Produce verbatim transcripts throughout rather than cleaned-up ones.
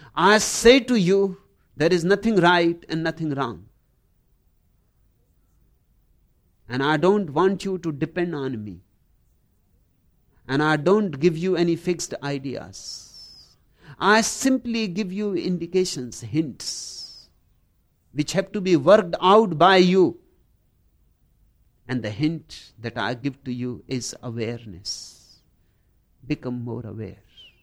I say to you, there is nothing right and nothing wrong. And I don't want you to depend on me. And I don't give you any fixed ideas. I simply give you indications, hints, which have to be worked out by you. And the hint that I give to you is awareness. Become more aware.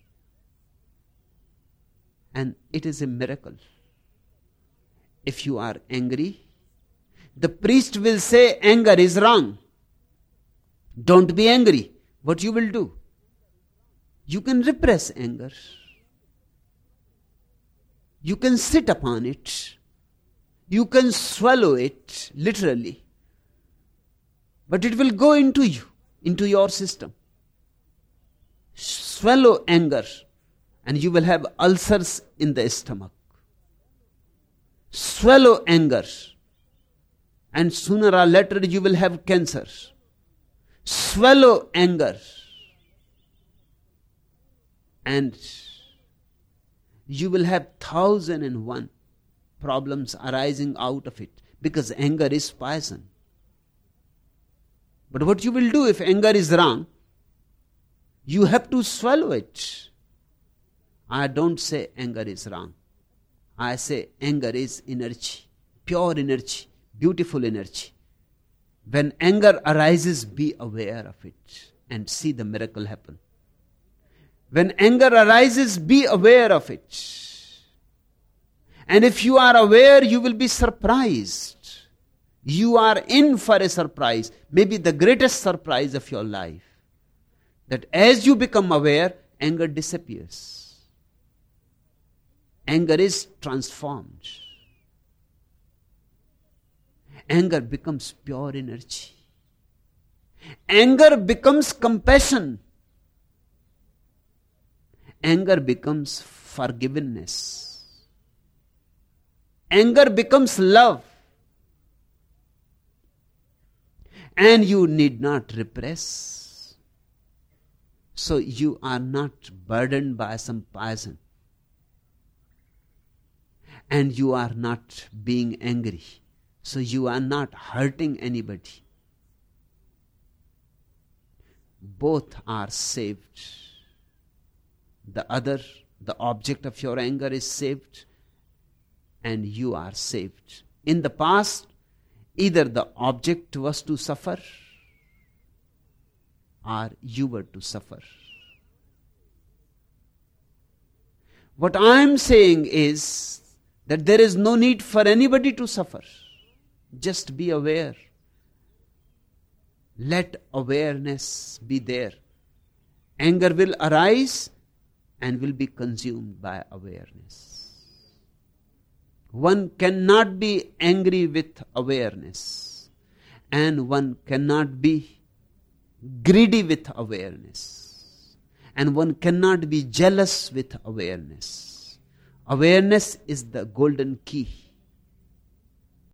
And it is a miracle. If you are angry, the priest will say anger is wrong. Don't be angry. What you will do? You can repress anger. You can sit upon it. You can swallow it, literally. But it will go into you, into your system. Swallow anger, and you will have ulcers in the stomach. Swallow anger, and sooner or later you will have cancer. Swallow anger, and you will have thousand and one problems arising out of it, because anger is poison. But what you will do if anger is wrong? You have to swallow it. I don't say anger is wrong. I say anger is energy, pure energy, beautiful energy. When anger arises, be aware of it and see the miracle happen. When anger arises, be aware of it. And if you are aware, you will be surprised. You are in for a surprise, maybe the greatest surprise of your life. That as you become aware, anger disappears. Anger is transformed. Anger becomes pure energy. Anger becomes compassion. Anger becomes forgiveness. Anger becomes love. And you need not repress. So you are not burdened by some poison. And you are not being angry. So you are not hurting anybody. Both are saved. The other, the object of your anger is saved, and you are saved. In the past, either the object was to suffer, or you were to suffer. What I am saying is that there is no need for anybody to suffer. Just be aware. Let awareness be there. Anger will arise and will be consumed by awareness. One cannot be angry with awareness, and one cannot be greedy with awareness, and one cannot be jealous with awareness. Awareness is the golden key.